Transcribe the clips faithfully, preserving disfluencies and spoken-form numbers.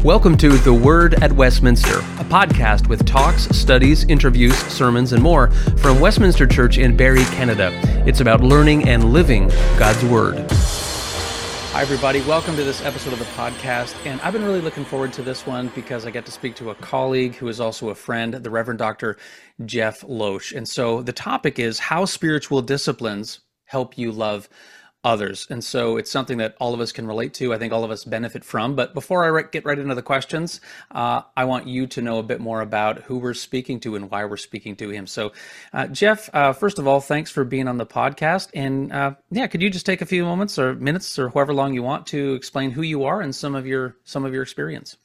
Welcome to The Word at Westminster, a podcast with talks, studies, interviews, sermons, and more from Westminster Church in Barrie, Canada. It's about learning and living God's Word. Hi, everybody. Welcome to this episode of the podcast. And I've been really looking forward to this one because I get to speak to a colleague who is also a friend, the Reverend Doctor Jeff Loesch. And so the topic is how spiritual disciplines help you love others. And so it's something that all of us can relate to. I think all of us benefit from. But before I re- get right into the questions, uh, I want you to know a bit more about who we're speaking to and why we're speaking to him. So, uh, Jeff, uh, first of all, thanks for being on the podcast. And uh, yeah, could you just take a few moments or minutes or however long you want to explain who you are and some of your some of your experience?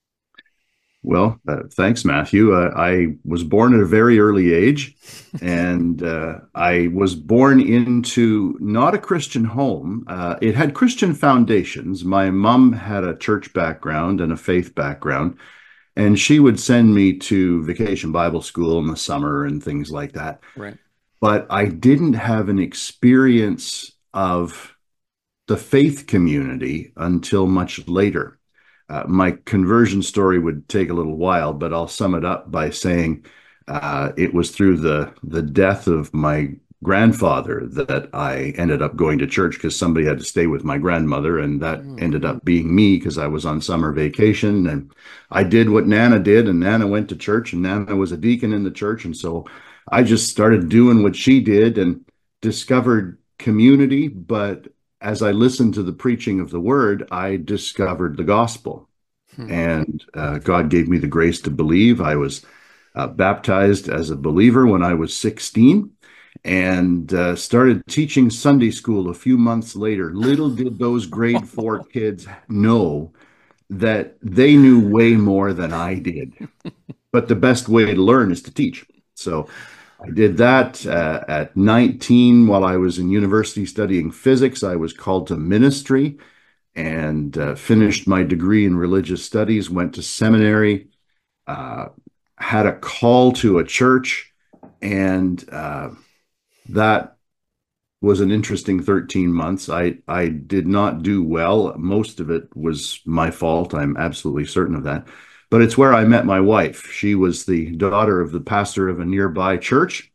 Well, uh, thanks, Matthew. Uh, I was born at a very early age, and uh, I was born into not a Christian home. Uh, it had Christian foundations. My mom had a church background and a faith background, and she would send me to vacation Bible school in the summer and things like that. Right. But I didn't have an experience of the faith community until much later. Uh, my conversion story would take a little while, but I'll sum it up by saying uh, it was through the the death of my grandfather that I ended up going to church because somebody had to stay with my grandmother, and that mm-hmm. ended up being me because I was on summer vacation, and I did what Nana did, and Nana went to church, and Nana was a deacon in the church, and so I just started doing what she did and discovered community, but as I listened to the preaching of the word, I discovered the gospel. Hmm. And uh, God gave me the grace to believe. I was uh, baptized as a believer when I was sixteen and uh, started teaching Sunday school a few months later. Little did those grade four kids know that they knew way more than I did. But the best way to learn is to teach. So I did that uh, at nineteen while I was in university studying physics. I was called to ministry and uh, finished my degree in religious studies, went to seminary, uh, had a call to a church, and uh, that was an interesting thirteen months. I, I did not do well. Most of it was my fault. I'm absolutely certain of that. But it's where I met my wife. She was the daughter of the pastor of a nearby church.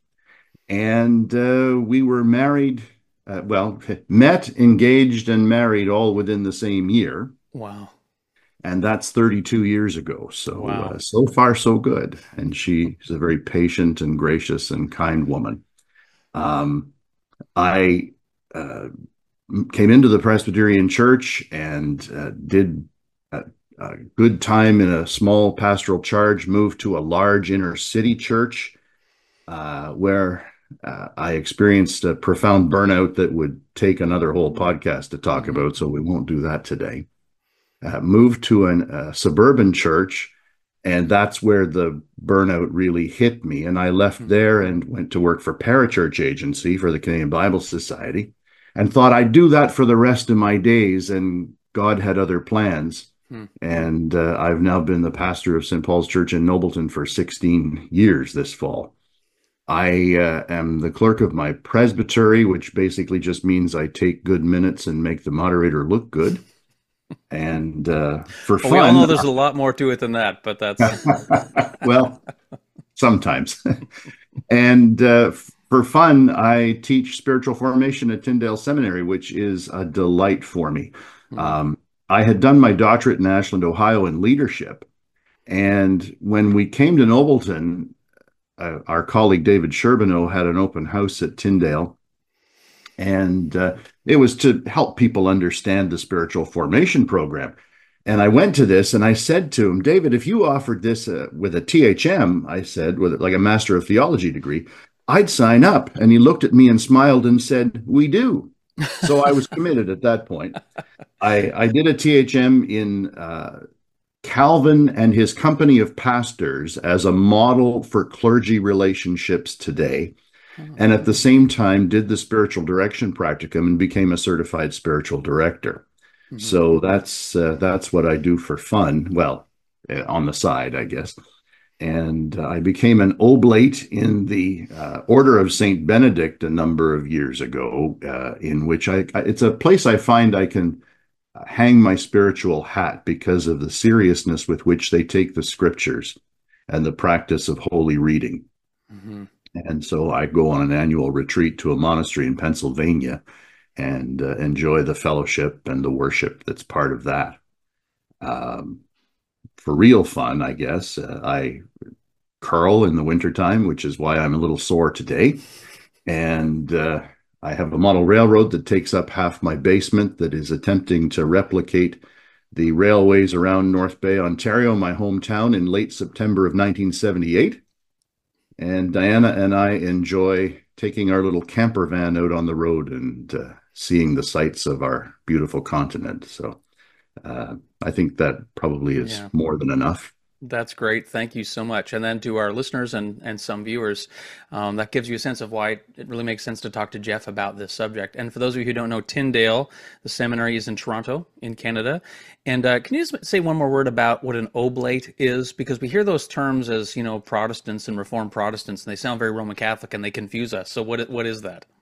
And uh, we were married, uh, well, met, engaged, and married all within the same year. Wow. And that's thirty-two years ago. So, wow. uh, so far, so good. And she is a very patient and gracious and kind woman. Um, I uh, came into the Presbyterian Church and uh, did uh, a good time in a small pastoral charge, moved to a large inner city church uh, where uh, I experienced a profound burnout that would take another whole podcast to talk about, so we won't do that today. Uh, moved to a uh, suburban church, and that's where the burnout really hit me. And I left there and went to work for Parachurch Agency for the Canadian Bible Society and thought I'd do that for the rest of my days, and God had other plans. And uh, I've now been the pastor of Saint Paul's Church in Nobleton for sixteen years this fall. I uh, am the clerk of my presbytery, which basically just means I take good minutes and make the moderator look good. And uh, for well, fun... We all know there's a lot more to it than that, but that's... well, sometimes. And uh, for fun, I teach spiritual formation at Tyndale Seminary, which is a delight for me. Mm-hmm. Um, I had done my doctorate in Ashland, Ohio in leadership. And when we came to Nobleton, uh, our colleague David Sherbino had an open house at Tyndale. And uh, it was to help people understand the spiritual formation program. And I went to this and I said to him, David, if you offered this uh, with a T H M, I said, with like a Master of Theology degree, I'd sign up. And he looked at me and smiled and said, we do. So I was committed at that point. I, I did a T H M in uh, Calvin and his company of pastors as a model for clergy relationships today. Oh. And at the same time did the spiritual direction practicum and became a certified spiritual director. Mm-hmm. So that's uh, that's what I do for fun. Well, uh, on the side, I guess. And uh, I became an oblate in the uh, Order of Saint Benedict a number of years ago, uh, in which I, I, it's a place I find I can hang my spiritual hat because of the seriousness with which they take the scriptures and the practice of holy reading. Mm-hmm. And so I go on an annual retreat to a monastery in Pennsylvania and uh, enjoy the fellowship and the worship that's part of that. Um, for real fun, I guess, uh, I curl in the wintertime, which is why I'm a little sore today. And uh, I have a model railroad that takes up half my basement that is attempting to replicate the railways around North Bay, Ontario, my hometown, in late September of nineteen seventy-eight. And Diana and I enjoy taking our little camper van out on the road and uh, seeing the sights of our beautiful continent. So uh, I think that probably is Yeah. more than enough. That's great. Thank you so much. And then to our listeners and, and some viewers, um, that gives you a sense of why it really makes sense to talk to Jeff about this subject. And for those of you who don't know, Tyndale, the seminary is in Toronto, in Canada. And uh, can you just say one more word about what an oblate is? Because we hear those terms as, you know, Protestants and Reformed Protestants, and they sound very Roman Catholic and they confuse us. So what what is that?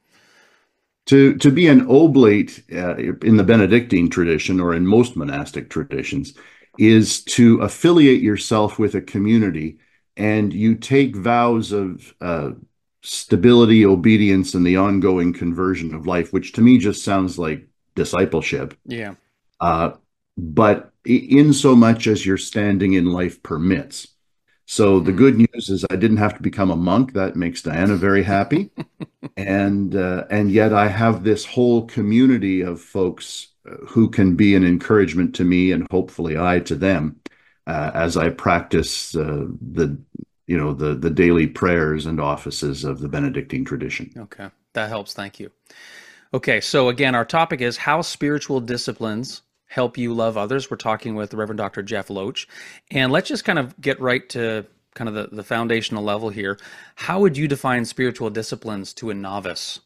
To, to be an oblate uh, in the Benedictine tradition or in most monastic traditions is to affiliate yourself with a community and you take vows of uh, stability, obedience, and the ongoing conversion of life, which to me just sounds like discipleship. Yeah. Uh, but in so much as your standing in life permits. So the Hmm. good news is I didn't have to become a monk. That makes Diana very happy. And uh, and yet I have this whole community of folks uh, who can be an encouragement to me and hopefully I to them uh, as I practice uh, the you know the the daily prayers and offices of the Benedictine tradition. Okay. That helps. Thank you. Okay, so again, our topic is how spiritual disciplines help you love others. We're talking with the Reverend Doctor Jeff Loach. And let's just kind of get right to kind of the, the foundational level here. How would you define spiritual disciplines to a novice?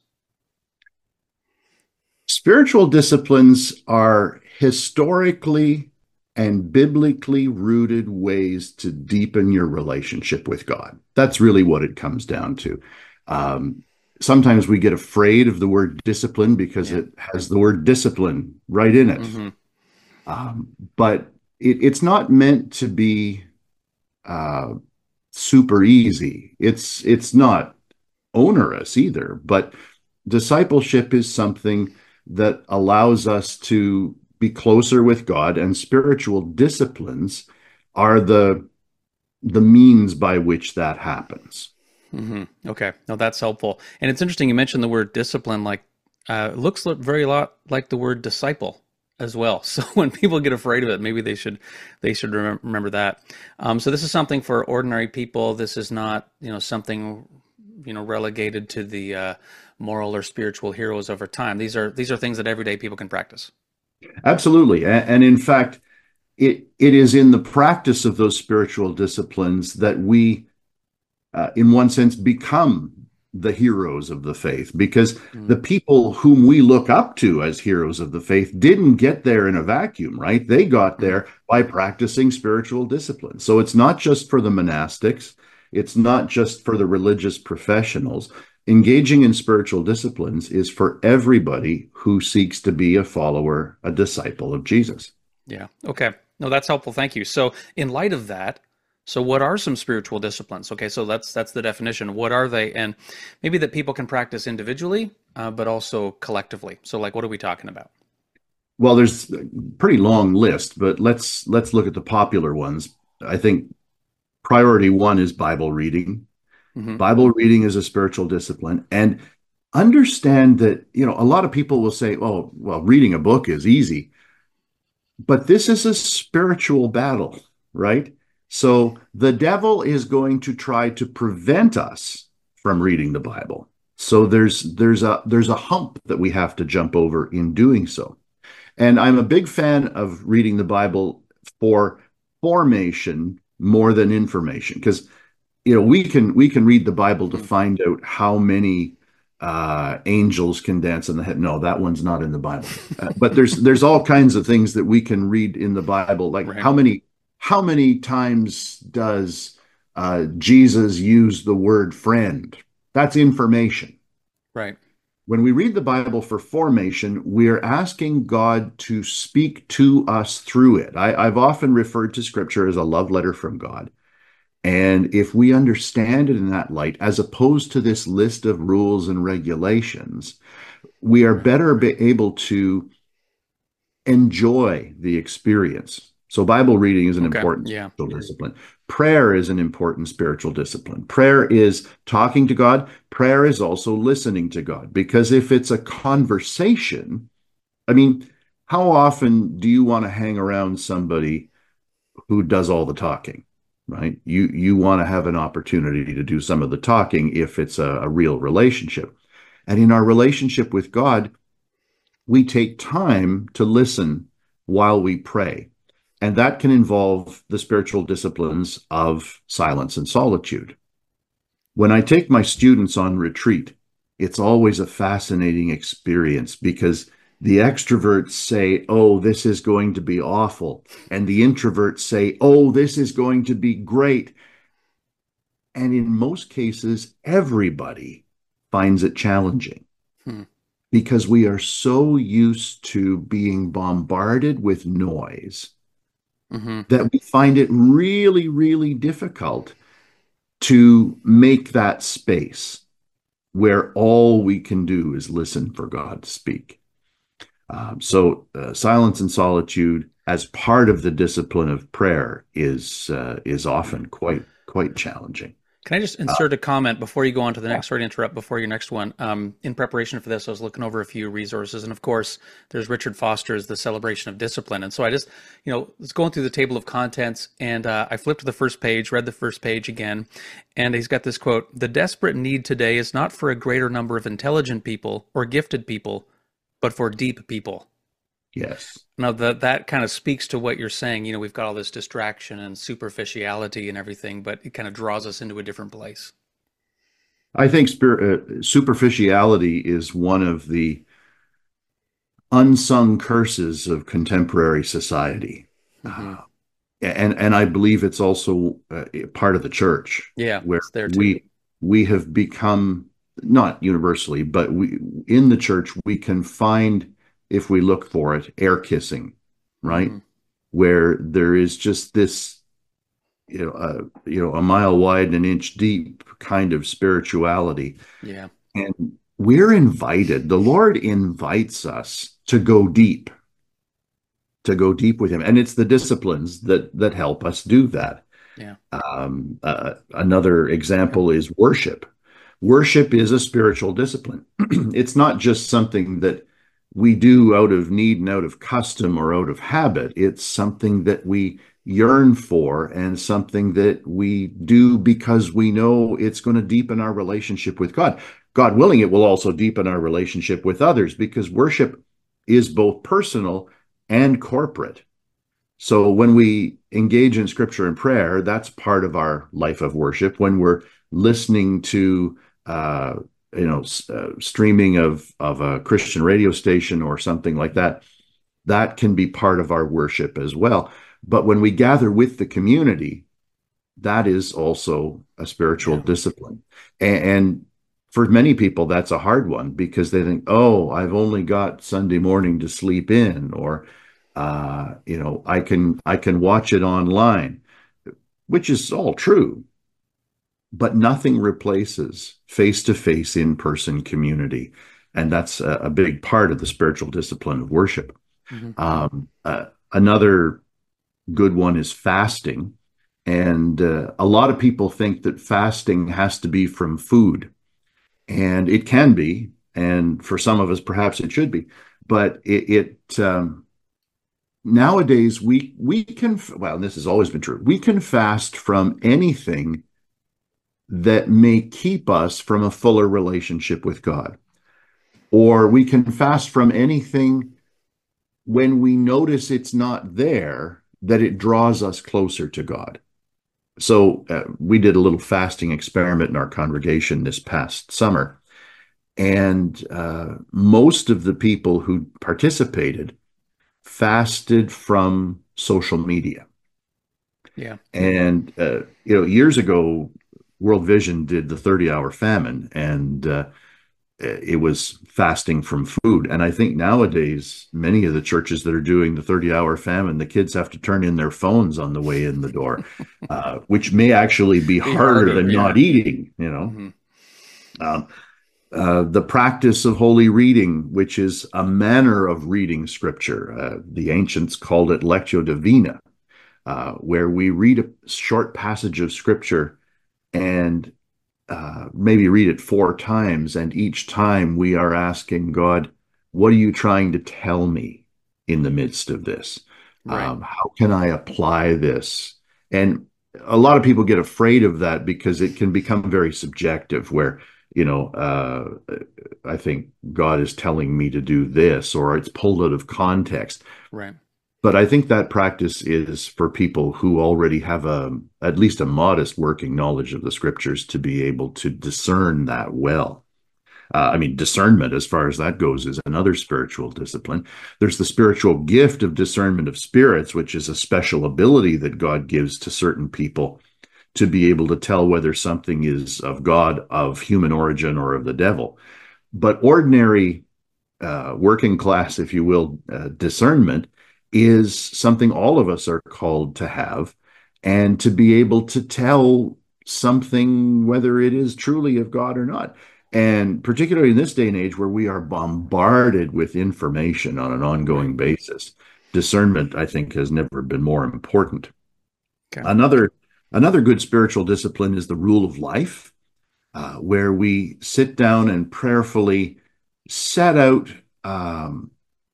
Spiritual disciplines are historically and biblically rooted ways to deepen your relationship with God. That's really what it comes down to. Um, sometimes we get afraid of the word discipline because Yeah. it has the word discipline right in it. Hmm. Um, but it, it's not meant to be uh, super easy. It's it's not onerous either. But discipleship is something that allows us to be closer with God, and spiritual disciplines are the the means by which that happens. Hmm. Okay, no, that's helpful. And it's interesting you mentioned the word discipline. Like, uh, it looks li- very lot like the word disciple as well. So when people get afraid of it, maybe they should they should remem- remember that. Um, so this is something for ordinary people. This is not, you know, something, you know, relegated to the uh, moral or spiritual heroes over time. These are these are things that everyday people can practice. Absolutely. And, and in fact, it it is in the practice of those spiritual disciplines that we, uh, in one sense, become the heroes of the faith, because Mm. the people whom we look up to as heroes of the faith didn't get there in a vacuum, right? They got Mm. there by practicing spiritual discipline. So it's not just for the monastics, it's not just for the religious professionals. Engaging in spiritual disciplines is for everybody who seeks to be a follower, a disciple of Jesus. Yeah. Okay. No, that's helpful. Thank you. So, in light of that, so what are some spiritual disciplines? Okay, so that's that's the definition. What are they? And maybe that people can practice individually, uh, but also collectively. So, like, what are we talking about? Well, there's a pretty long list, but let's let's look at the popular ones. I think priority one is Bible reading. Hmm. Bible reading is a spiritual discipline. And understand that, you know, a lot of people will say, oh, well, reading a book is easy. But this is a spiritual battle, right? So the devil is going to try to prevent us from reading the Bible. So there's there's a there's a hump that we have to jump over in doing so. And I'm a big fan of reading the Bible for formation more than information, because you know we can we can read the Bible to Hmm. find out how many uh, angels can dance on the head. No, that one's not in the Bible. Uh, but there's there's all kinds of things that we can read in the Bible, like Right. how many how many times does uh, Jesus use the word friend? That's information. Right. When we read the Bible for formation, we're asking God to speak to us through it. I, I've often referred to Scripture as a love letter from God. And if we understand it in that light, as opposed to this list of rules and regulations, we are better be able to enjoy the experience. So Bible reading is an Okay. important Yeah. spiritual discipline. Prayer is an important spiritual discipline. Prayer is talking to God. Prayer is also listening to God. Because if it's a conversation, I mean, how often do you want to hang around somebody who does all the talking, right? You you want to have an opportunity to do some of the talking if it's a, a real relationship. And in our relationship with God, we take time to listen while we pray. And that can involve the spiritual disciplines of silence and solitude. When I take my students on retreat, it's always a fascinating experience because the extroverts say, oh, this is going to be awful. And the introverts say, oh, this is going to be great. And in most cases, everybody finds it challenging. Hmm. Because we are so used to being bombarded with noise Mm-hmm. that we find it really, really difficult to make that space where all we can do is listen for God to speak. Um, so, uh, silence and solitude, as part of the discipline of prayer, is uh, is often quite quite challenging. Can I just Uh, insert a comment before you go on to the yeah. next? Sorry to interrupt before your next one. Um, in preparation for this, I was looking over a few resources, and of course, there's Richard Foster's The Celebration of Discipline. And so I just, you know, was going through the table of contents, and uh, I flipped to the first page, read the first page again, and he's got this quote: "The desperate need today is not for a greater number of intelligent people or gifted people, but for deep people." Yes. Now that that kind of speaks to what you're saying. You know, we've got all this distraction and superficiality and everything, but it kind of draws us into a different place. I think spirit, uh, superficiality is one of the unsung curses of contemporary society. Hmm. Uh, and and I believe it's also uh, part of the church Yeah, where it's there too. we we have become, not universally, but we in the church we can find, if we look for it, air kissing, right? Hmm. Where there is just this, you know, uh, you know, a mile wide and an inch deep kind of spirituality. Yeah. And we're invited, the Lord invites us to go deep, to go deep with him. And it's the disciplines that that help us do that. Yeah. Um, uh, another example is worship. Worship is a spiritual discipline. It's not just something that we do out of need and out of custom or out of habit. It's something that we yearn for and something that we do because we know it's going to deepen our relationship with God. God willing, it will also deepen our relationship with others because worship is both personal and corporate. So when we engage in scripture and prayer, that's part of our life of worship. When we're listening to, uh, you know, uh, streaming of of a Christian radio station or something like that, that can be part of our worship as well. But when we gather with the community, that is also a spiritual Yeah. discipline. And, and for many people, that's a hard one because they think, oh, I've only got Sunday morning to sleep in, or uh, you know, I can I can watch it online, which is all true, but nothing replaces face-to-face, in-person community, and that's a, a big part of the spiritual discipline of worship. Hmm. Um, uh, another good one is fasting, and uh, a lot of people think that fasting has to be from food, and it can be, and for some of us, perhaps it should be, but it, it um, nowadays we we can, well, this has always been true, we can fast from anything that may keep us from a fuller relationship with God, or we can fast from anything when we notice it's not there, that it draws us closer to God. So uh, we did a little fasting experiment in our congregation this past summer, and uh, most of the people who participated fasted from social media. Yeah. And, uh, you know, years ago, World Vision did the thirty hour famine. And uh, it was fasting from food. And I think nowadays, many of the churches that are doing the thirty hour famine, the kids have to turn in their phones on the way in the door, uh, which may actually be, Be harder, harder, than yeah. not eating, you know. Mm-hmm. Um, uh, the practice of holy reading, which is a manner of reading scripture. Uh, the ancients called it lectio divina, uh, where we read a short passage of scripture and uh, maybe read it four times. And each time we are asking God, what are you trying to tell me in the midst of this? Right. Um, how can I apply this? And a lot of people get afraid of that because it can become very subjective, where, you know, uh, I think God is telling me to do this, or it's pulled out of context. Right. But I think that practice is for people who already have a at least a modest working knowledge of the scriptures to be able to discern that well. Uh, I mean, discernment, as far as that goes, is another spiritual discipline. There's the spiritual gift of discernment of spirits, which is a special ability that God gives to certain people to be able to tell whether something is of God, of human origin, or of the devil. But ordinary uh, working class, if you will, uh, discernment is something all of us are called to have, and to be able to tell something whether it is truly of God or not. And particularly in this day and age where we are bombarded with information on an ongoing basis, discernment, I think, has never been more important. Okay. Another another good spiritual discipline is the rule of life, uh, where we sit down and prayerfully set out um,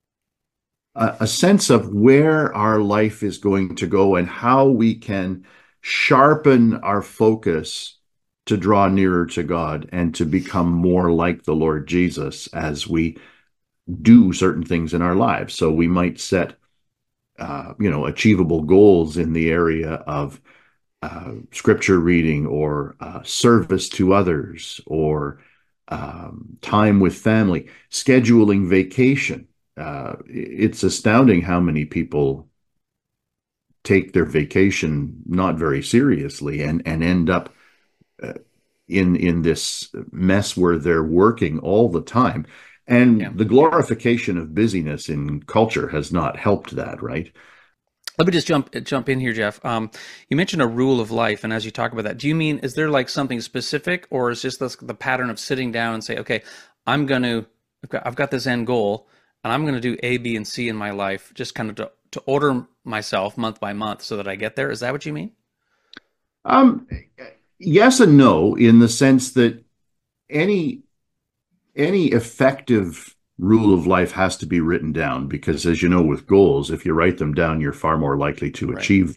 a, a sense of where our life is going to go and how we can sharpen our focus to draw nearer to God and to become more like the Lord Jesus as we do certain things in our lives. So we might set, uh, you know, achievable goals in the area of uh, scripture reading, or uh, service to others, or um, time with family, scheduling vacation. Uh, it's astounding how many people take their vacation not very seriously and, and end up uh, in, in this mess where they're working all the time. And Yeah. the glorification of busyness in culture has not helped that, right? Let me just jump jump in here, Jeff. Um, you mentioned a rule of life, and as you talk about that, do you mean, is there like something specific, or is just this, the pattern of sitting down and say, okay, I'm going to, I've got, I've got this end goal, and I'm going to do A, B, and C in my life, just kind of to, to order myself month by month so that I get there? Is that what you mean? Um, yes and no, in the sense that any any effective rule of life has to be written down, because, as you know, with goals, if you write them down, you're far more likely to Right. achieve.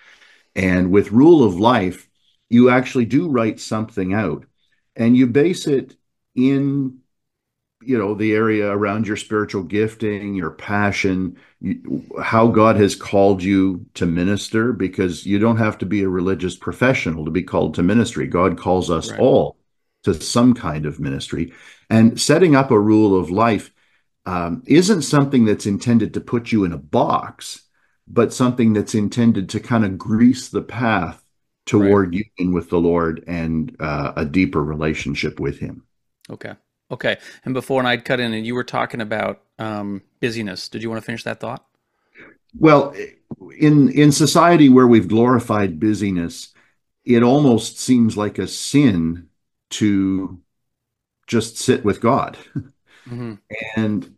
And with rule of life, you actually do write something out, and you base it in, you know, the area around your spiritual gifting, your passion, you, how God has called you to minister, because you don't have to be a religious professional to be called to ministry. God calls us Right. all to some kind of ministry. And setting up a rule of life um, isn't something that's intended to put you in a box, but something that's intended to kind of grease the path toward Right. union with the Lord and uh, a deeper relationship with Him. Okay. Okay. And before, and I'd cut in, and you were talking about um, busyness. Did you want to finish that thought? Well, in in society where we've glorified busyness, it almost seems like a sin to just sit with God. Mm-hmm. And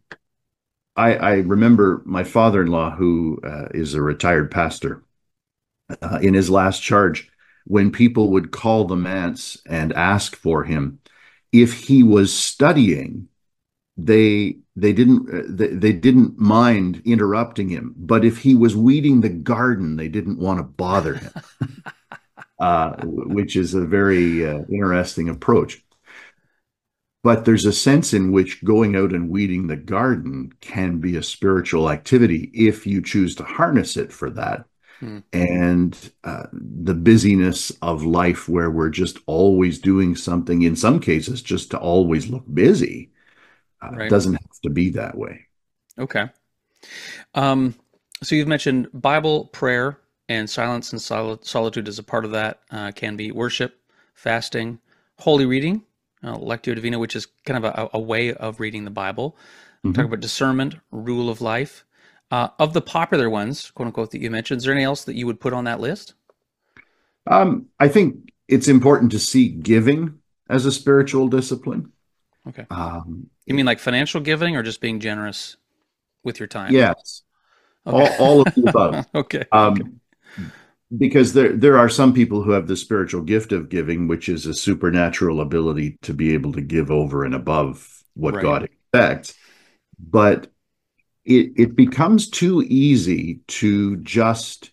I, I remember my father-in-law, who uh, is a retired pastor, uh, in his last charge, when people would call the manse and ask for him, if he was studying, they they didn't uh, they, they didn't mind interrupting him, but if he was weeding the garden, they didn't want to bother him, uh, which is a very uh, interesting approach. But there's a sense in which going out and weeding the garden can be a spiritual activity if you choose to harness it for that. Hmm. And uh, the busyness of life, where we're just always doing something, in some cases, just to always look busy, uh, Right. doesn't have to be that way. Okay. Um, so you've mentioned Bible, prayer, and silence and sol- solitude as a part of that. Uh, can be worship, fasting, holy reading. uh, Lectio Divina, which is kind of a, a way of reading the Bible. Talk Mhm. about discernment, rule of life. Uh, of the popular ones, quote unquote, that you mentioned, is there anything else that you would put on that list? Um, I think it's important to see giving as a spiritual discipline. Okay. Um, You mean like financial giving or just being generous with your time? yes, Okay. all, all of the above. Okay. Okay. Um, because there there are some people who have the spiritual gift of giving, which is a supernatural ability to be able to give over and above what Right. God expects. But it it becomes too easy to just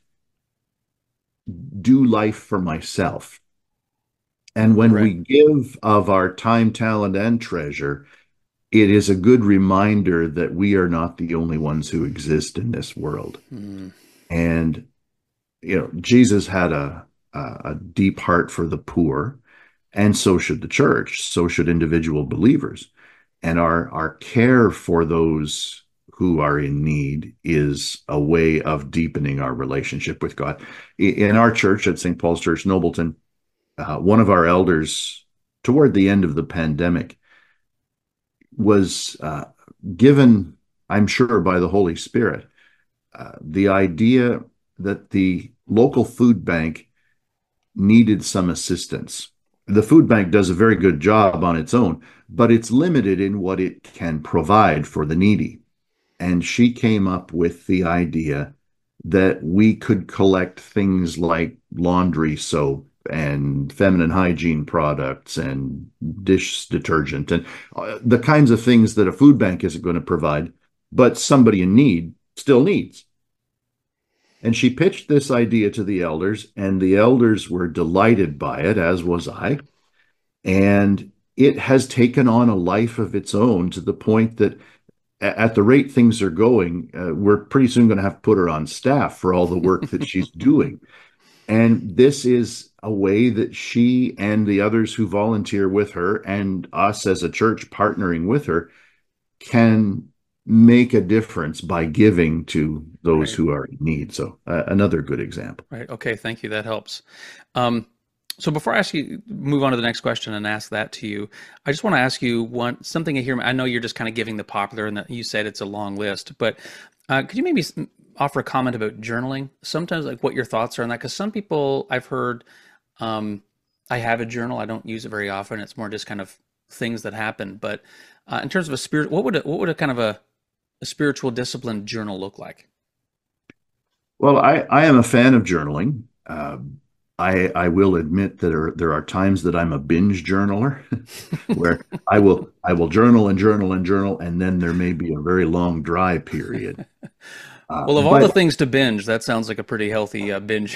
do life for myself. And when Right. we give of our time, talent, and treasure, it is a good reminder that we are not the only ones who exist in this world. Mm, And you know, Jesus had a a, a deep heart for the poor, and so should the church, so should individual believers. And our our care for those who are in need is a way of deepening our relationship with God. In our church at Saint Paul's Church, Nobleton, uh, one of our elders, toward the end of the pandemic, was uh, given, I'm sure, by the Holy Spirit, uh, the idea that the local food bank needed some assistance. The food bank does a very good job on its own, but it's limited in what it can provide for the needy. And she came up with the idea that we could collect things like laundry soap and feminine hygiene products and dish detergent and uh, the kinds of things that a food bank isn't going to provide, but somebody in need still needs. And she pitched this idea to the elders, and the elders were delighted by it, as was I. And it has taken on a life of its own to the point that at the rate things are going, uh, we're pretty soon going to have to put her on staff for all the work that she's doing. And this is a way that she and the others who volunteer with her and us as a church partnering with her can make a difference by giving to those right. who are in need. So, uh, another good example. Right. Okay. Thank you. That helps. Um, so before I ask you, move on to the next question and ask that to you, I just want to ask you one something here. I know you're just kind of giving the popular, and that you said it's a long list, but uh, could you maybe s- offer a comment about journaling? Sometimes, like what your thoughts are on that, because some people I've heard, um, I have a journal. I don't use it very often. It's more just kind of things that happen. But uh, in terms of a spirit, what would a, what would a kind of a, a spiritual discipline journal look like? Well, I, I am a fan of journaling. Um, I, I will admit that there, there are times that I'm a binge journaler where I will I will journal and journal and journal, and then there may be a very long dry period. Uh, Well, of all the but things to binge, that sounds like a pretty healthy uh, binge.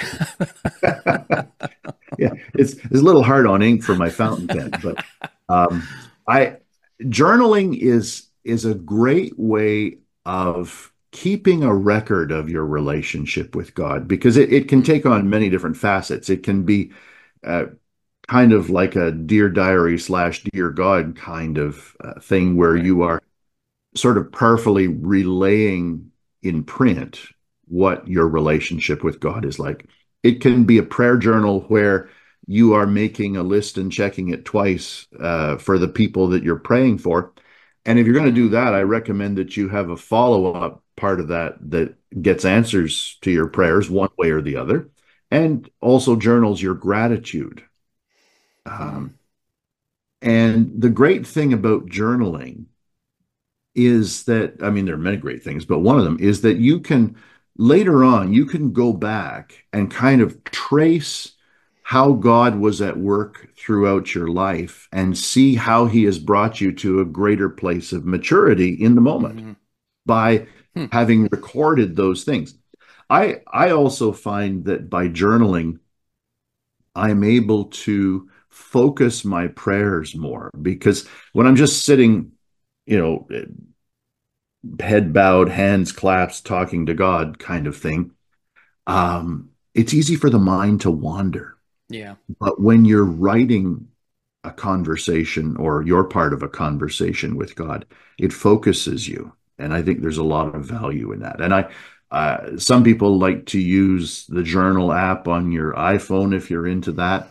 yeah, it's it's a little hard on ink for my fountain pen, but um, I journaling is is a great way of keeping a record of your relationship with God because it, it can Hmm. take on many different facets. It can be uh, kind of like a Dear Diary slash Dear God kind of uh, thing where Right. you are sort of prayerfully relaying in print what your relationship with God is like. It can be a prayer journal where you are making a list and checking it twice uh, for the people that you're praying for. And if you're going to do Mm, that, I recommend that you have a follow up part of that that gets answers to your right. prayers one way or the other, and also journals your gratitude. Hmm. Um, and the great thing about journaling is that, I mean, there are many great things, but one of them is that you can later on, you can go back and kind of trace how God was at work throughout your life and see how he has brought you to a greater place of maturity in the moment Hmm. by Hmm. having recorded those things. I I also find that by journaling, I'm able to focus my prayers more because when I'm just sitting, you know, head bowed, hands clasped, talking to God kind of thing, um, it's easy for the mind to wander. Yeah. But when you're writing a conversation or you're part of a conversation with God, it focuses you. And I think there's a lot of value in that. And I, uh, some people like to use the journal app on your iPhone if you're into that.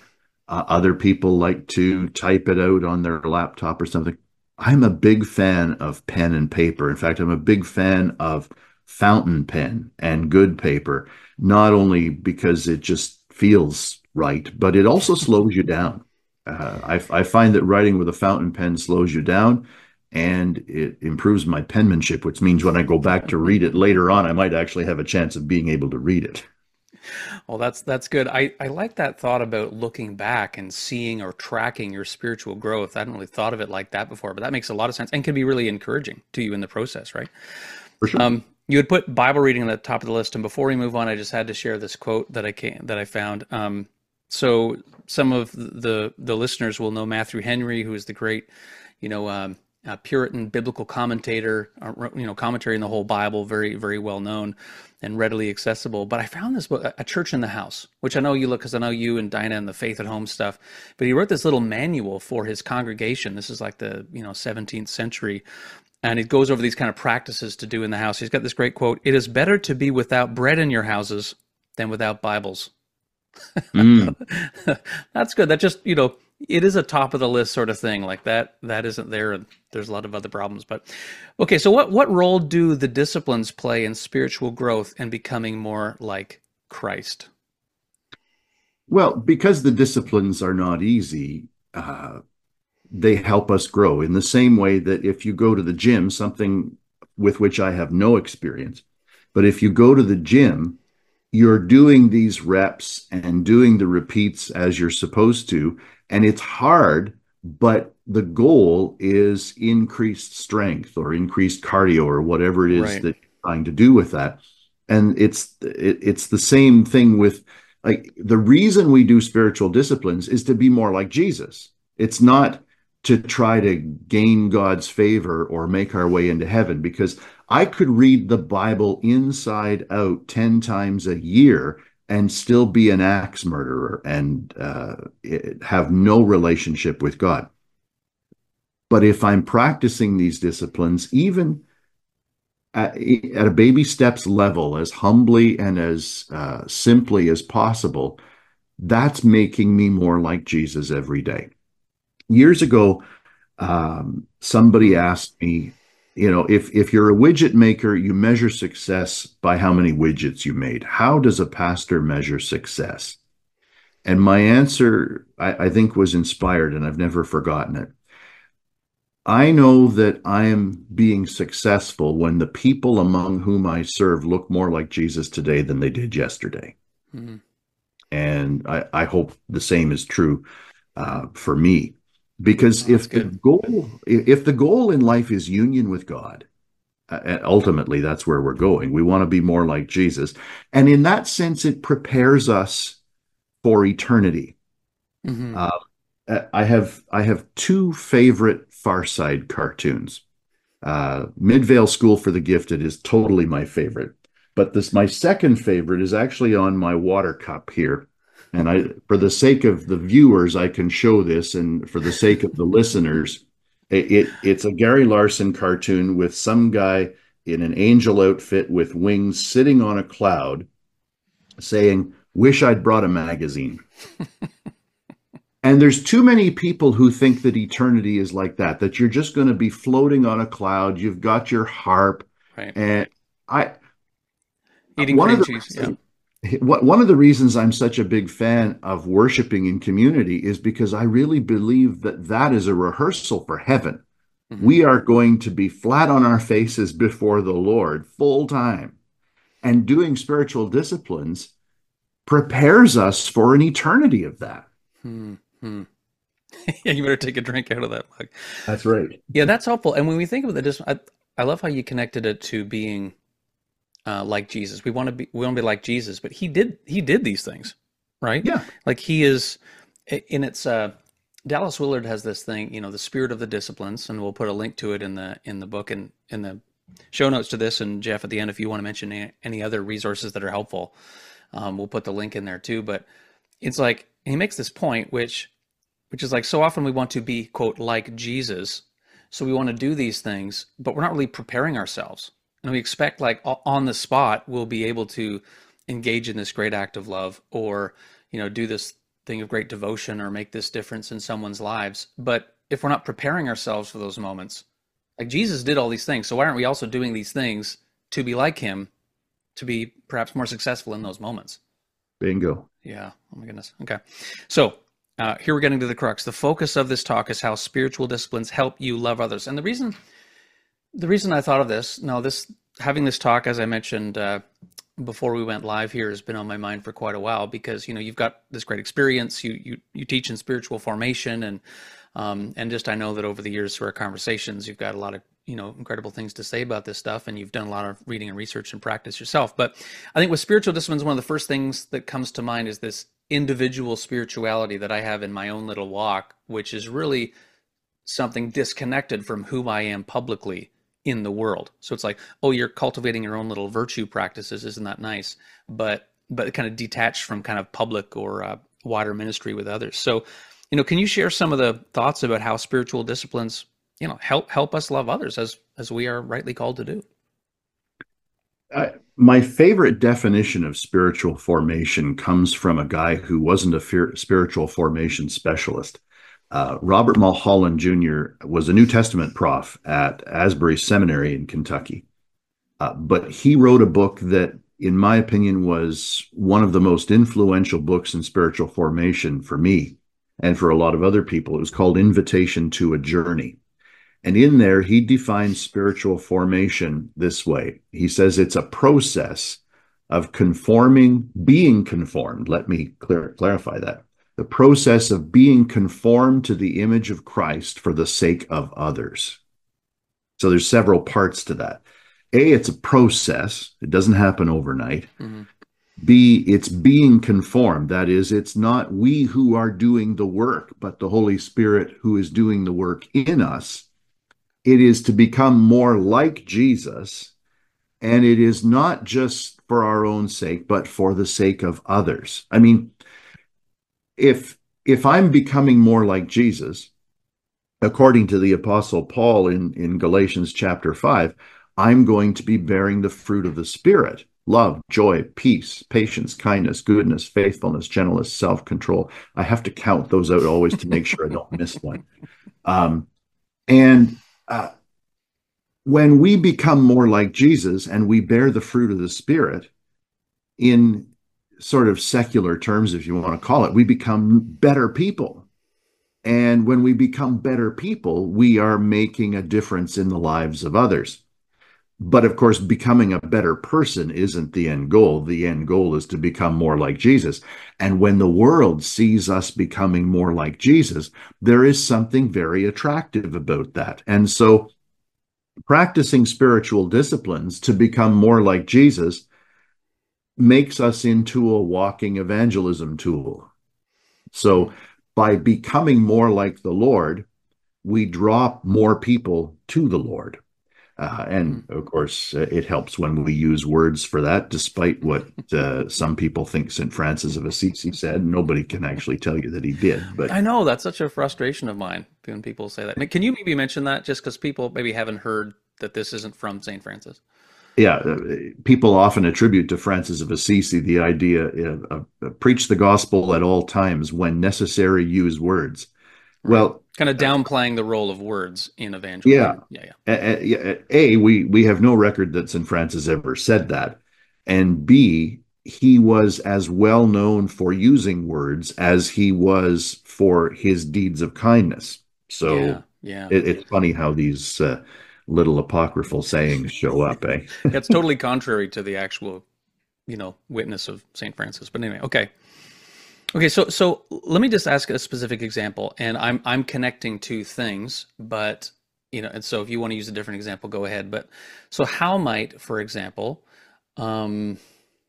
Uh, other people like to type it out on their laptop or something. I'm a big fan of pen and paper. In fact, I'm a big fan of fountain pen and good paper, not only because it just feels right, but it also slows you down. Uh, I, I find that writing with a fountain pen slows you down and it improves my penmanship, which means when I go back to read it later on, I might actually have a chance of being able to read it. Well, that's that's good. I, I like that thought about looking back and seeing or tracking your spiritual growth. I hadn't really thought of it like that before, but that makes a lot of sense and can be really encouraging to you in the process, right? For sure. Um, you had put Bible reading at the top of the list, and before we move on, I just had to share this quote that I can that I found. Um, so some of the the listeners will know Matthew Henry, who is the great, you know, um, uh, Puritan biblical commentator, uh, you know, commentary in the whole Bible, very very well known and readily accessible. But I found this book, A Church in the House, which I know you look, because I know you and Dinah and the Faith at Home stuff. But he wrote this little manual for his congregation. This is like the you know seventeenth century. And it goes over these kind of practices to do in the house. He's got this great quote: "It is better to be without bread in your houses than without Bibles." Mm. That's good. That just, you know, it is a top of the list sort of thing. Like that, that isn't there, and there's a lot of other problems. But okay, so what what role do the disciplines play in spiritual growth and becoming more like Christ? Well, because the disciplines are not easy, uh, they help us grow in the same way that if you go to the gym, something with which I have no experience, but if you go to the gym, you're doing these reps and doing the repeats as you're supposed to, and it's hard, but the goal is increased strength or increased cardio or whatever it is Right. that you're trying to do with that. And it's it, it's the same thing with, like, the reason we do spiritual disciplines is to be more like Jesus. It's not to try to gain God's favor or make our way into heaven, because I could read the Bible inside out ten times a year and still be an axe murderer and uh, have no relationship with God. But if I'm practicing these disciplines, even at, at a baby steps level, as humbly and as uh, simply as possible, that's making me more like Jesus every day. Years ago, um, somebody asked me, you know, if if you're a widget maker, you measure success by how many widgets you made. How does a pastor measure success? And my answer, I, I think, was inspired, and I've never forgotten it. I know that I am being successful when the people among whom I serve look more like Jesus today than they did yesterday. Mm-hmm. And I, I hope the same is true uh, for me. Because oh, if the good. goal, if the goal in life is union with God, uh, ultimately that's where we're going. We want to be more like Jesus, and in that sense, it prepares us for eternity. Mm-hmm. Uh, I have I have two favorite Far Side cartoons. Uh, Midvale School for the Gifted is totally my favorite, but this my second favorite is actually on my water cup here. And I, for the sake of the viewers, I can show this, and for the sake of the listeners, it, it it's a Gary Larson cartoon with some guy in an angel outfit with wings sitting on a cloud saying, "Wish I'd brought a magazine." And there's too many people who think that eternity is like that, that you're just going to be floating on a cloud. You've got your harp. Right. And I, eating cream cheese. Yeah. One of the reasons I'm such a big fan of worshiping in community is because I really believe that that is a rehearsal for heaven. Mm-hmm. We are going to be flat on our faces before the Lord full time. And doing spiritual disciplines prepares us for an eternity of that. Mm-hmm. Yeah, you better take a drink out of that mug. That's right. Yeah, that's helpful. And when we think of the, I, I love how you connected it to being Uh, like Jesus. We want to be we want to be like Jesus, but he did he did these things, right? Yeah. Like he is in its uh Dallas Willard has this thing, you know, the spirit of the disciplines, and we'll put a link to it in the in the book and in the show notes to this. And Jeff, at the end, if you want to mention any, any other resources that are helpful, um, we'll put the link in there too. But it's like he makes this point, which which is like, so often we want to be, quote, like Jesus. So we want to do these things, but we're not really preparing ourselves. And we expect, like, on the spot, we'll be able to engage in this great act of love, or, you know, do this thing of great devotion or make this difference in someone's lives. But if we're not preparing ourselves for those moments, like Jesus did all these things, so why aren't we also doing these things to be like him, to be perhaps more successful in those moments? Bingo. Yeah. Oh my goodness. Okay. So uh, here we're getting to the crux. The focus of this talk is how spiritual disciplines help you love others. And the reason, the reason I thought of this, now this, having this talk, as I mentioned uh, before we went live here, has been on my mind for quite a while, because, you know, you've got this great experience. You, you, you teach in spiritual formation, and, um, and just, I know that over the years through our conversations, you've got a lot of, you know, incredible things to say about this stuff, and you've done a lot of reading and research and practice yourself. But I think with spiritual disciplines, one of the first things that comes to mind is this individual spirituality that I have in my own little walk, which is really something disconnected from who I am publicly in the world. So it's like, oh, you're cultivating your own little virtue practices. Isn't that nice? But, but kind of detached from kind of public or uh, wider ministry with others. So, you know, can you share some of the thoughts about how spiritual disciplines, you know, help help us love others as as we are rightly called to do? Uh, my favorite definition of spiritual formation comes from a guy who wasn't a fear, spiritual formation specialist. Uh, Robert Mulholland Junior was a New Testament prof at Asbury Seminary in Kentucky. Uh, but he wrote a book that, in my opinion, was one of the most influential books in spiritual formation for me and for a lot of other people. It was called Invitation to a Journey. And in there, he defines spiritual formation this way. He says it's a process of conforming, being conformed. Let me clear, clarify that. The process of being conformed to the image of Christ for the sake of others. So there's several parts to that. A, it's a process. It doesn't happen overnight. Mm-hmm. B, it's being conformed. That is, it's not we who are doing the work, but the Holy Spirit who is doing the work in us. It is to become more like Jesus, and it is not just for our own sake, but for the sake of others. I mean, if if I'm becoming more like Jesus, according to the Apostle Paul in, in Galatians chapter five, I'm going to be bearing the fruit of the Spirit: love, joy, peace, patience, kindness, goodness, faithfulness, gentleness, self-control. I have to count those out always to make sure I don't miss one. Um, and uh, when we become more like Jesus and we bear the fruit of the Spirit, in sort of secular terms, if you want to call it, we become better people. And when we become better people, we are making a difference in the lives of others. But of course, becoming a better person isn't the end goal. The end goal is to become more like Jesus. And when the world sees us becoming more like Jesus, there is something very attractive about that. And so practicing spiritual disciplines to become more like Jesus makes us into a walking evangelism tool. So by becoming more like the Lord, we draw more people to the Lord. Uh, and of course, uh, it helps when we use words for that, despite what uh, some people think Saint Francis of Assisi said. Nobody can actually tell you that he did. But I know that's such a frustration of mine when people say that. Can you maybe mention that, just because people maybe haven't heard that this isn't from Saint Francis? Yeah, uh, people often attribute to Francis of Assisi the idea of, of, of preach the gospel at all times, when necessary, use words. Right. Well, kind of downplaying the role of words in evangelism. Yeah, yeah, yeah. A, a, a, we we have no record that Saint Francis ever said that, and B, he was as well known for using words as he was for his deeds of kindness. So yeah, yeah. It, it's funny how these uh, little apocryphal sayings show up. Eh? That's totally contrary to the actual, you know, witness of Saint Francis. But anyway, okay. Okay, so so let me just ask a specific example, and I'm I'm connecting two things, but you know, and so if you want to use a different example, go ahead. But so how might, for example, um,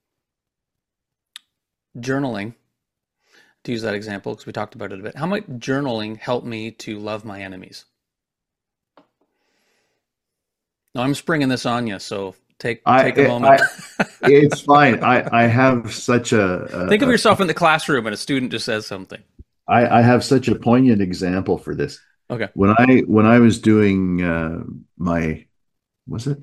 journaling, to use that example because we talked about it a bit, how might journaling help me to love my enemies? No, I'm springing this on you, so take I, take a moment. I, it's fine. I, I have such a, a think of a, yourself in the classroom and a student just says something. I, I have such a poignant example for this. Okay. When I when I was doing uh, my was it?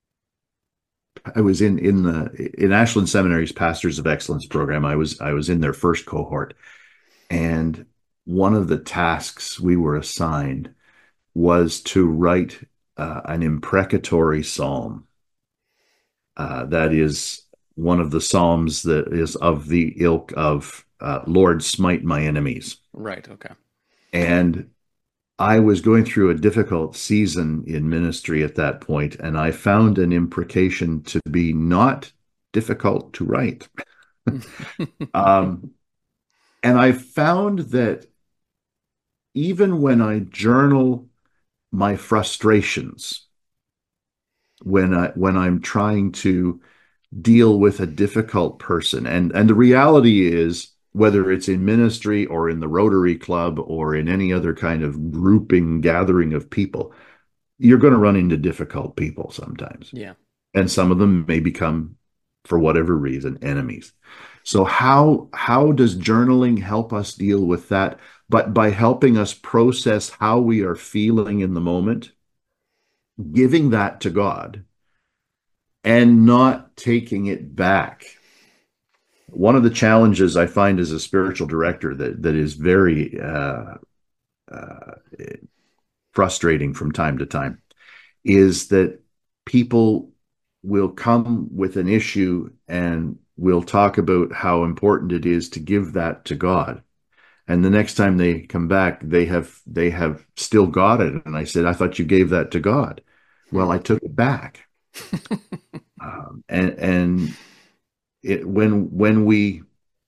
I was in in the in Ashland Seminary's Pastors of Excellence program. I was I was in their first cohort, And one of the tasks we were assigned was to write uh, an imprecatory psalm. Uh, that is one of the psalms that is of the ilk of uh, Lord, smite my enemies. Right. Okay. And I was going through a difficult season in ministry at that point, and I found an imprecation to be not difficult to write. um, and I found that even when I journal my frustrations, when I when I'm trying to deal with a difficult person, and and the reality is, whether it's in ministry or in the Rotary Club or in any other kind of grouping gathering of people, you're going to run into difficult people sometimes. Yeah. And some of them may become, for whatever reason, enemies. So how how does journaling help us deal with that? But by helping us process how we are feeling in the moment, giving that to God, and not taking it back. One of the challenges I find as a spiritual director that that is very uh, uh, frustrating from time to time is that people will come with an issue and will talk about how important it is to give that to God. And the next time they come back, they have they have still got it. And I said, I thought you gave that to God. Well, I took it back. um, and and it, when when we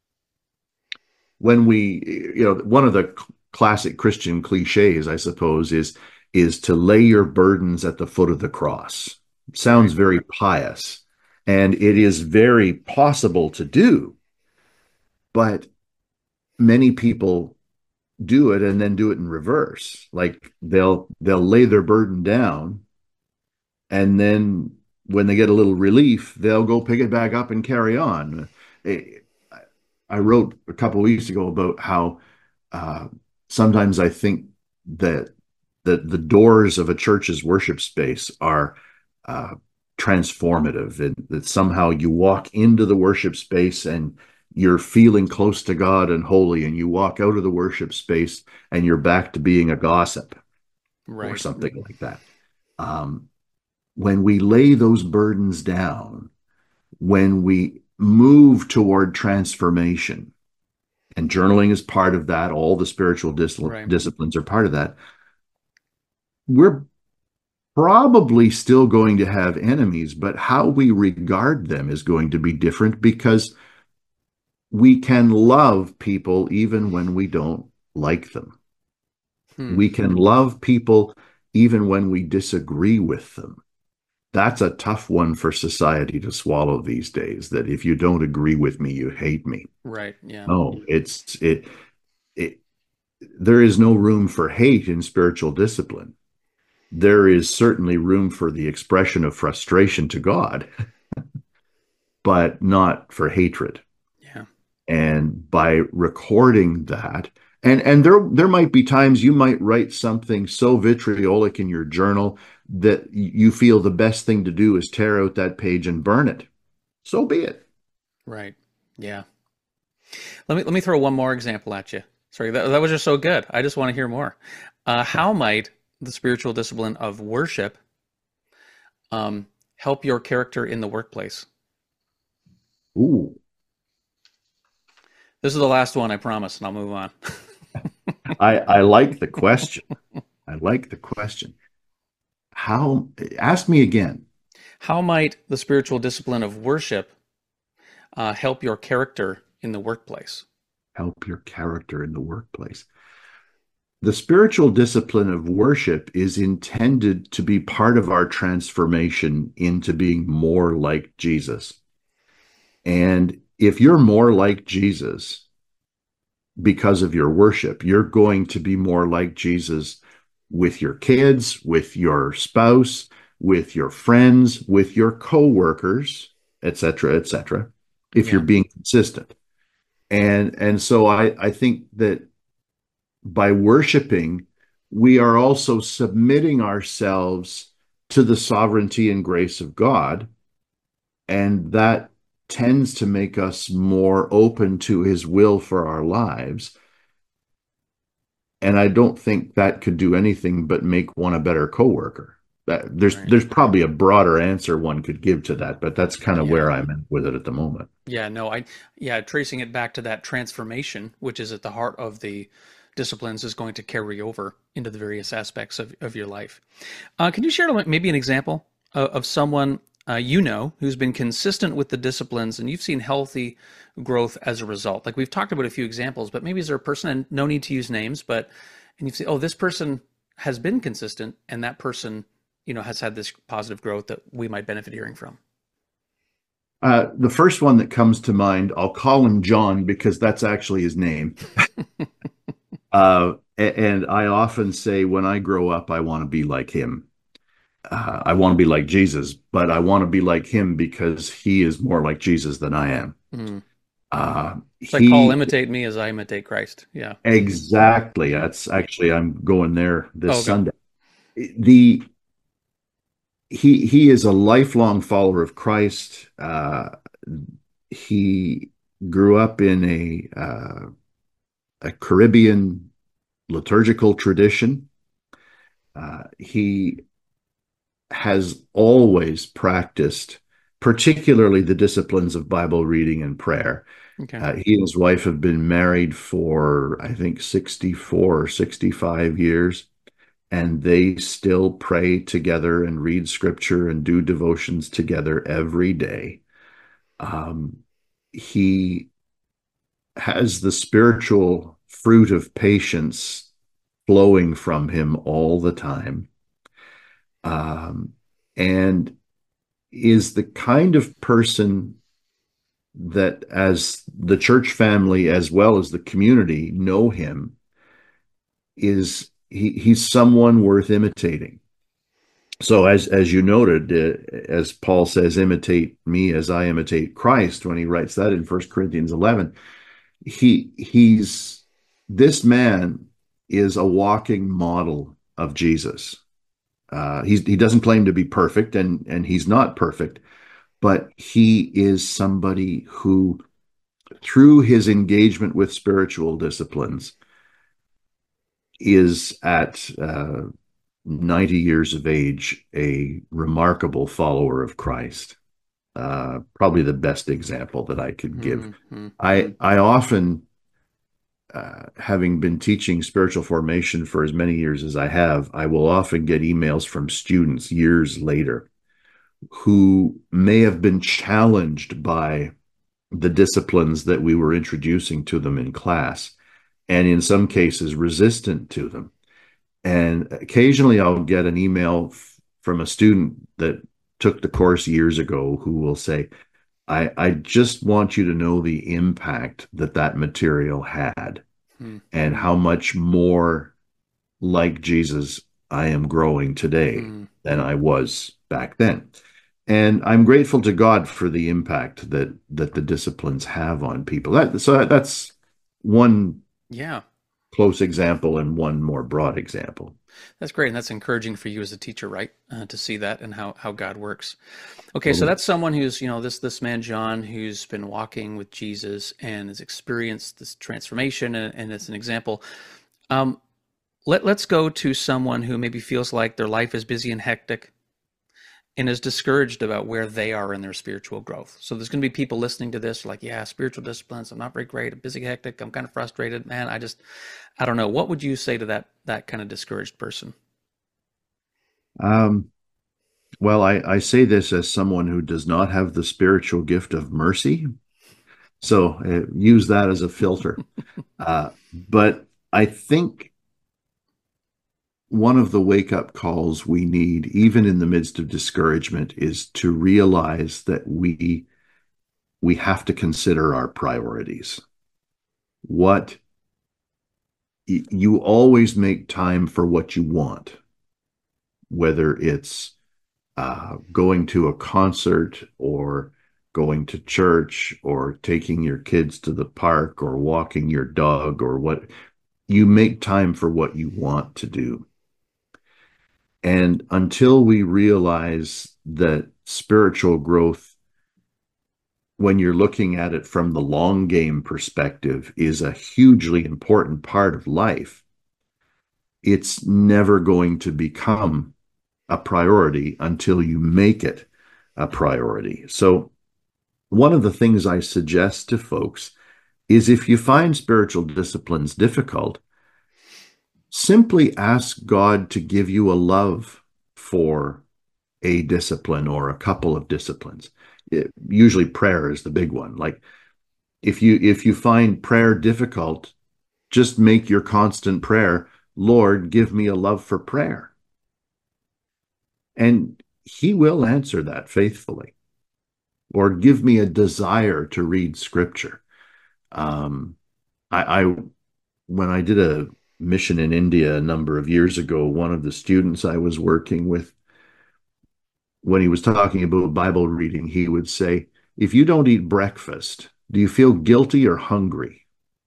when we you know one of the classic Christian cliches, I suppose, is is to lay your burdens at the foot of the cross. Sounds very pious, and it is very possible to do, but many people do it and then do it in reverse. Like they'll they'll lay their burden down, and then when they get a little relief, they'll go pick it back up and carry on. I wrote a couple of weeks ago about how uh, sometimes I think that that the doors of a church's worship space are uh, transformative, and that somehow you walk into the worship space and you're feeling close to God and holy, and you walk out of the worship space and you're back to being a gossip, right, or something like that. Um, when we lay those burdens down, when we move toward transformation, and journaling is part of that, all the spiritual dis- right. disciplines are part of that, we're probably still going to have enemies, but how we regard them is going to be different, because we can love people even when we don't like them. Hmm. We can love people even when we disagree with them. That's a tough one for society to swallow these days, that if you don't agree with me, you hate me. Right. Yeah. No, it's it it there is no room for hate in spiritual discipline. There is certainly room for the expression of frustration to God, but not for hatred. Yeah. And by recording that, and and there there might be times you might write something so vitriolic in your journal that you feel the best thing to do is tear out that page and burn it. So be it. Right. Yeah. Let me let me throw one more example at you. Sorry, that, that was just so good. I just want to hear more. Uh, how might the spiritual discipline of worship um, help your character in the workplace? Ooh. This is the last one, I promise, and I'll move on. I, I like the question. I like the question. How, ask me again. How might the spiritual discipline of worship uh, help your character in the workplace? Help your character in the workplace. The spiritual discipline of worship is intended to be part of our transformation into being more like Jesus. And if you're more like Jesus because of your worship, you're going to be more like Jesus with your kids, with your spouse, with your friends, with your coworkers, et cetera, et cetera, if yeah. you're being consistent. And, and so I, I think that by worshiping, we are also submitting ourselves to the sovereignty and grace of God. And that tends to make us more open to his will for our lives. and I don't think that could do anything but make one a better coworker. That, there's Right. there's probably a broader answer one could give to that, but that's kind of Yeah. where I'm at with it at the moment. Yeah, no, I yeah, tracing it back to that transformation, which is at the heart of the disciplines, is going to carry over into the various aspects of, of your life. Uh, can you share like, maybe an example of, of someone uh, you know who's been consistent with the disciplines and you've seen healthy growth as a result? Like we've talked about a few examples, but maybe is there a person, and no need to use names, but and you've seen, oh, this person has been consistent and that person, you know, has had this positive growth that we might benefit hearing from. Uh, the first one that comes to mind, I'll call him John because that's actually his name. Uh, and I often say, when I grow up, I want to be like him. Uh, I want to be like Jesus, but I want to be like him because he is more like Jesus than I am. Mm. Uh, It's like Paul, he imitate me as I imitate Christ. Yeah. exactly. That's actually I'm going there Oh, this okay. Sunday. The he he is a lifelong follower of Christ. Uh, he grew up in a uh, a Caribbean liturgical tradition. Uh, he has always practiced, particularly the disciplines of Bible reading and prayer. Okay. Uh, he and his wife have been married for, I think, sixty-four or sixty-five years, and they still pray together and read scripture and do devotions together every day. Um, he has the spiritual fruit of patience flowing from him all the time. Um, and is the kind of person that, as the church family as well as the community know him, is he, he's someone worth imitating. So as as you noted, uh, as Paul says, imitate me as I imitate Christ, when he writes that in First Corinthians eleven, he he's this man is a walking model of Jesus. Uh, he's, he doesn't claim to be perfect, and and he's not perfect, but he is somebody who, through his engagement with spiritual disciplines, is at uh, ninety years of age a remarkable follower of Christ. Uh, probably the best example that I could give. Mm-hmm. I I often, uh, having been teaching spiritual formation for as many years as I have, I will often get emails from students years later who may have been challenged by the disciplines that we were introducing to them in class, and in some cases resistant to them. And occasionally I'll get an email f- from a student that took the course years ago who will say, I, I just want you to know the impact that that material had and how much more like Jesus I am growing today Mm-hmm. than I was back then. And I'm grateful to God for the impact that that the disciplines have on people. That, so that, that's one Yeah, close example and one more broad example. that's great, and that's encouraging for you as a teacher, right? Uh, to see that and how how God works. Okay, so Totally. that's someone who's, you know, this this man John who's been walking with Jesus and has experienced this transformation, and, and it's an example. Um, let let's go to someone who maybe feels like their life is busy and hectic and is discouraged about where they are in their spiritual growth. So there's going to be people listening to this like, yeah, spiritual disciplines, I'm not very great, I'm busy, hectic, I'm kind of frustrated, man. I just, I don't know. What would you say to that that kind of discouraged person? Um, well, I, I say this as someone who does not have the spiritual gift of mercy. So uh, use that as a filter. Uh, but I think one of the wake up calls we need, even in the midst of discouragement, is to realize that we we have to consider our priorities. What you always make time for what you want, whether it's uh, going to a concert or going to church or taking your kids to the park or walking your dog, or what you make time for what you want to do. And until we realize that spiritual growth, when you're looking at it from the long game perspective, is a hugely important part of life, it's never going to become a priority until you make it a priority. So one of the things I suggest to folks is, if you find spiritual disciplines difficult, simply ask God to give you a love for a discipline or a couple of disciplines. It, usually prayer is the big one. Like if you if you find prayer difficult, just make your constant prayer, Lord, give me a love for prayer. And he will answer that faithfully. Or give me a desire to read scripture. Um, I, I when I did a mission in India a number of years ago, one of the students I was working with, when he was talking about Bible reading, he would say, if you don't eat breakfast, do you feel guilty or hungry?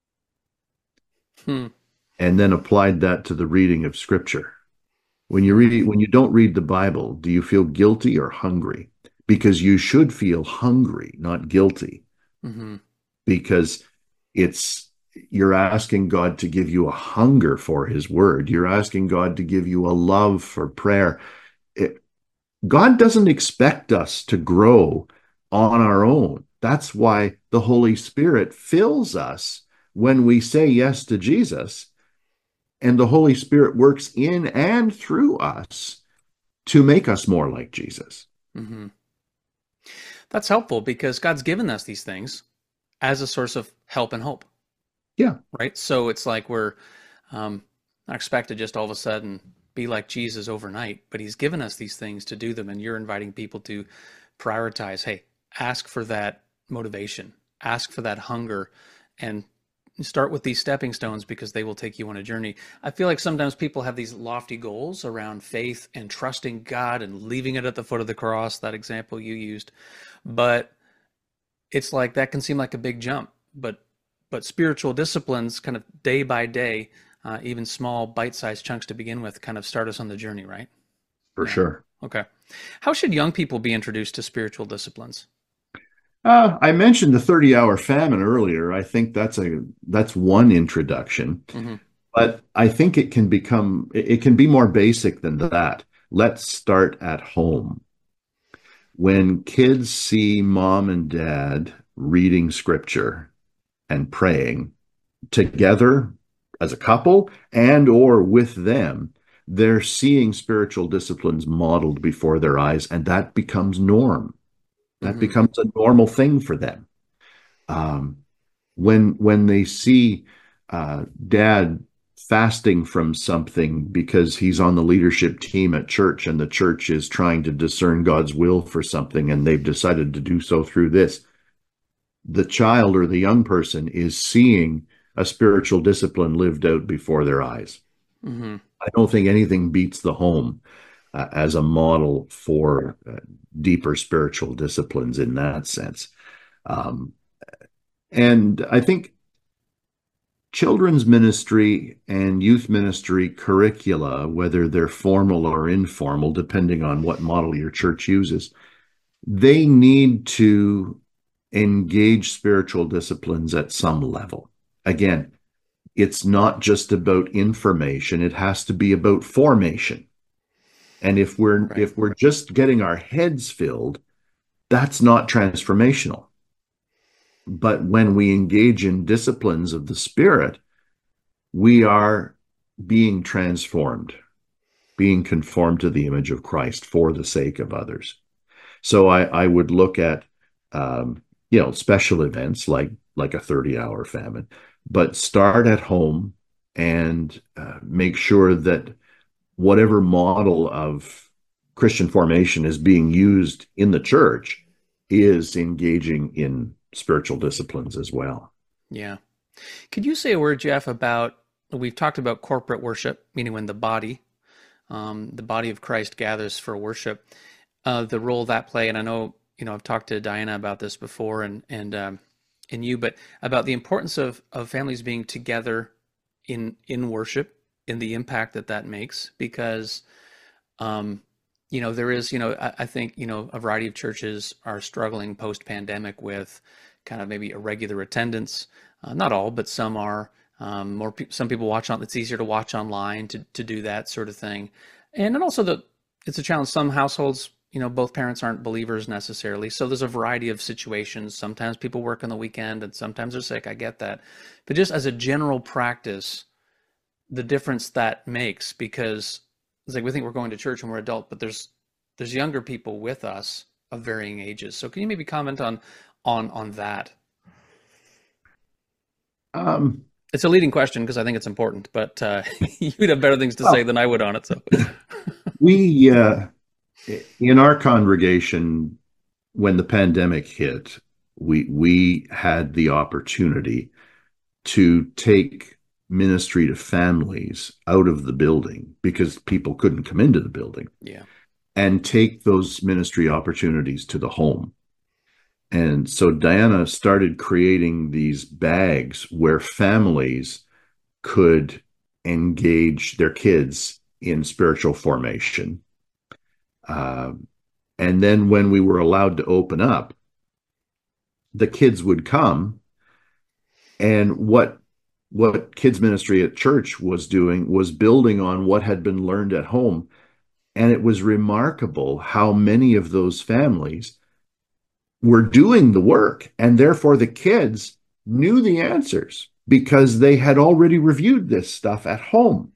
Hmm. And then applied that to the reading of scripture. When you read, when you don't read the Bible, do you feel guilty or hungry? Because you should feel hungry, not guilty, Mm-hmm. because it's you're asking God to give you a hunger for his word. You're asking God to give you a love for prayer. It, God doesn't expect us to grow on our own. That's why the Holy Spirit fills us when we say yes to Jesus, and the Holy Spirit works in and through us to make us more like Jesus. Mm-hmm. That's helpful because God's given us these things as a source of help and hope. Yeah. Right. So it's like we're um, not expected just all of a sudden be like Jesus overnight, but he's given us these things to do them. And you're inviting people to prioritize, hey, ask for that motivation, ask for that hunger, and start with these stepping stones because they will take you on a journey. I feel like sometimes people have these lofty goals around faith and trusting God and leaving it at the foot of the cross, that example you used. But it's like that can seem like a big jump, but but spiritual disciplines kind of day by day, uh, even small bite-sized chunks to begin with, kind of start us on the journey, right? For Yeah. sure. Okay. How should young people be introduced to spiritual disciplines? Uh, I mentioned the thirty-hour famine earlier. I think that's a that's one introduction, Mm-hmm. but I think it can become it it can be more basic than that. Let's start at home. When kids see mom and dad reading scripture and praying together as a couple and or with them, they're seeing spiritual disciplines modeled before their eyes, and that becomes norm. That Mm-hmm. becomes a normal thing for them. Um, when when they see uh, dad fasting from something because he's on the leadership team at church and the church is trying to discern God's will for something and they've decided to do so through this, the child or the young person is seeing a spiritual discipline lived out before their eyes. Mm-hmm. I don't think anything beats the home uh, as a model for uh, deeper spiritual disciplines in that sense. Um, and I think children's ministry and youth ministry curricula, whether they're formal or informal, depending on what model your church uses, they need to engage spiritual disciplines at some level. Again, it's not just about information, it has to be about formation. And if we're Right. if we're just getting our heads filled, that's not transformational. But when we engage in disciplines of the spirit, we are being transformed, being conformed to the image of Christ for the sake of others. So I, I would look at, um, you know, special events like like a thirty-hour famine, but start at home and uh, make sure that whatever model of Christian formation is being used in the church is engaging in spiritual disciplines as well. Yeah. Could you say a word, Jeff, about we've talked about corporate worship, meaning when the body, um, the body of Christ gathers for worship, uh, the role that play. And I know, you know, I've talked to Diana about this before, and and um, and you, but about the importance of of families being together in in worship, in the impact that that makes, because um, you know, there is, you know, I, I think, you know, a variety of churches are struggling post pandemic with kind of maybe irregular attendance. Uh, not all, but some are. Um, more pe- some people watch on. It's easier to watch online to to do that sort of thing, and then also the it's a challenge. Some households, you know, both parents aren't believers necessarily, so there's a variety of situations. Sometimes people work on the weekend, and sometimes they're sick. I get that, but just as a general practice, the difference that makes, because it's like we think we're going to church when we're adult, but there's there's younger people with us of varying ages. So can you maybe comment on on on that? Um, It's a leading question because I think it's important, but uh, you'd have better things to say well, than I would on it. So we uh, in our congregation, when the pandemic hit, we we had the opportunity to take ministry to families out of the building because people couldn't come into the building, yeah, and take those ministry opportunities to the home. And so Diana started creating these bags where families could engage their kids in spiritual formation. Um, and then when we were allowed to open up, the kids would come. And what what kids ministry at church was doing was building on what had been learned at home. And it was remarkable how many of those families were doing the work, and therefore the kids knew the answers because they had already reviewed this stuff at home.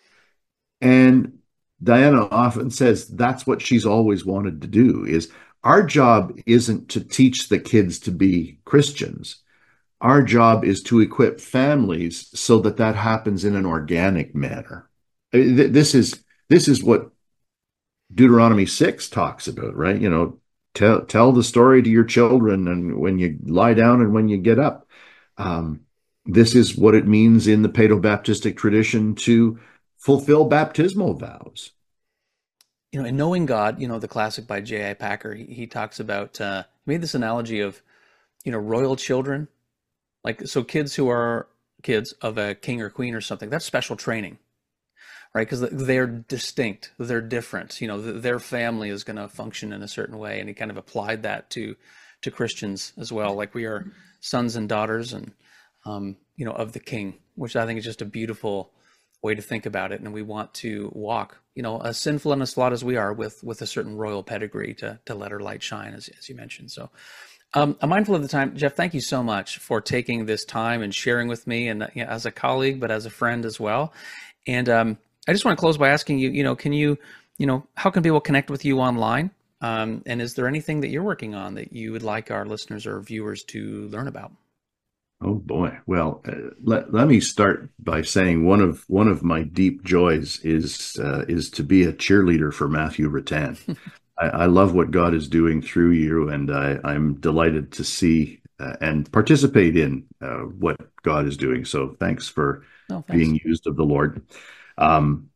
And Diana often says that's what she's always wanted to do. Is our job isn't to teach the kids to be Christians. Our job is to equip families so that that happens in an organic manner. This is this is what Deuteronomy six talks about, right? You know, tell tell the story to your children, and when you lie down and when you get up. Um, this is what it means in the Paedo-Baptistic tradition to fulfill baptismal vows. you know, and knowing God, you know, the classic by J I. Packer, he, he talks about uh, he made this analogy of, you know, royal children, like so kids who are kids of a king or queen or something. That's special training, right? Because they're distinct, they're different. You know, th- their family is going to function in a certain way, and he kind of applied that to to Christians as well. Like we are sons and daughters, and um, you know, of the King, which I think is just a beautiful way to think about it. And we want to walk, you know, as sinful and as flawed as we are, with with a certain royal pedigree to to let our light shine, as as you mentioned. So. Um, I'm mindful of the time. Jeff, thank you so much for taking this time and sharing with me, and you know, as a colleague, but as a friend as well. And um, I just want to close by asking you, you know, can you, you know, how can people connect with you online? Um, and is there anything that you're working on that you would like our listeners or viewers to learn about? Oh boy. Well, uh, let let me start by saying one of one of my deep joys is uh, is to be a cheerleader for Matthew Rattan. I, I love what God is doing through you, and I, I'm delighted to see uh, and participate in uh, what God is doing. So thanks for No, thanks. being used of the Lord. Um,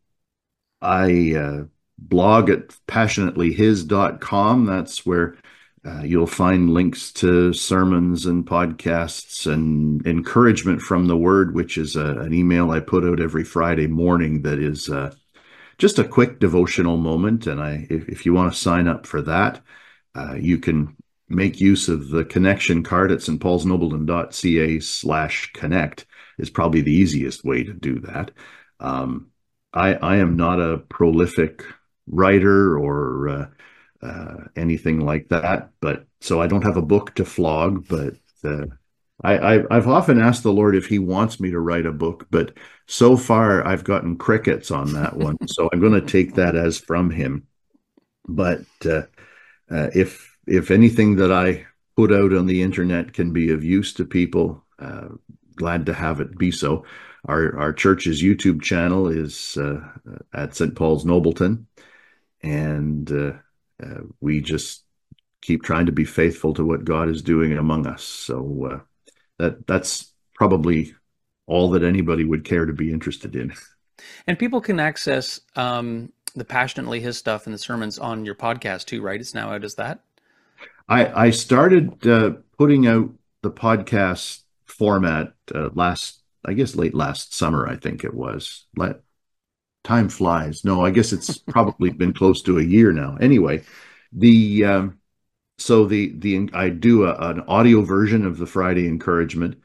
I uh, blog at passionately his dot com. That's where uh, you'll find links to sermons and podcasts and encouragement from the Word, which is a, an email I put out every Friday morning that is uh, just a quick devotional moment. And I, if, if you want to sign up for that, uh, you can make use of the connection card at stpaulsnobleton.ca slash connect is probably the easiest way to do that. Um, I, I am not a prolific writer or uh, uh, anything like that, but so I don't have a book to flog, but uh, I, I, I've often asked the Lord if he wants me to write a book, but so far I've gotten crickets on that one. So I'm going to take that as from him. But uh, uh, if if anything that I put out on the internet can be of use to people, uh, glad to have it be so. Our our church's YouTube channel is uh, at Saint Paul's Nobleton, and uh, uh, we just keep trying to be faithful to what God is doing among us. So uh, that that's probably all that anybody would care to be interested in. And people can access um, the Passionately His stuff and the sermons on your podcast too, right? It's now out as that. I I started uh, putting out the podcast format uh, last, I guess, late last summer. I think it was. Let time flies. No, I guess it's probably been close to a year now. Anyway, the um, so the the I do a, an audio version of the Friday encouragement,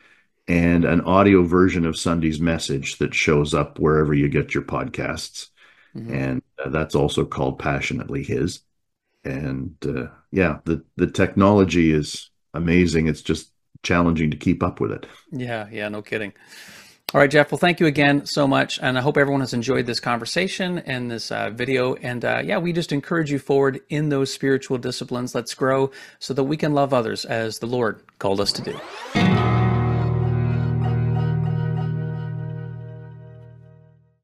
and an audio version of Sunday's message that shows up wherever you get your podcasts. Mm-hmm. And uh, that's also called Passionately His. And uh, yeah, the, the technology is amazing. It's just challenging to keep up with it. Yeah, yeah, no kidding. All right, Jeff. Well, thank you again so much. And I hope everyone has enjoyed this conversation and this uh, video. And uh, yeah, we just encourage you forward in those spiritual disciplines. Let's grow so that we can love others as the Lord called us to do.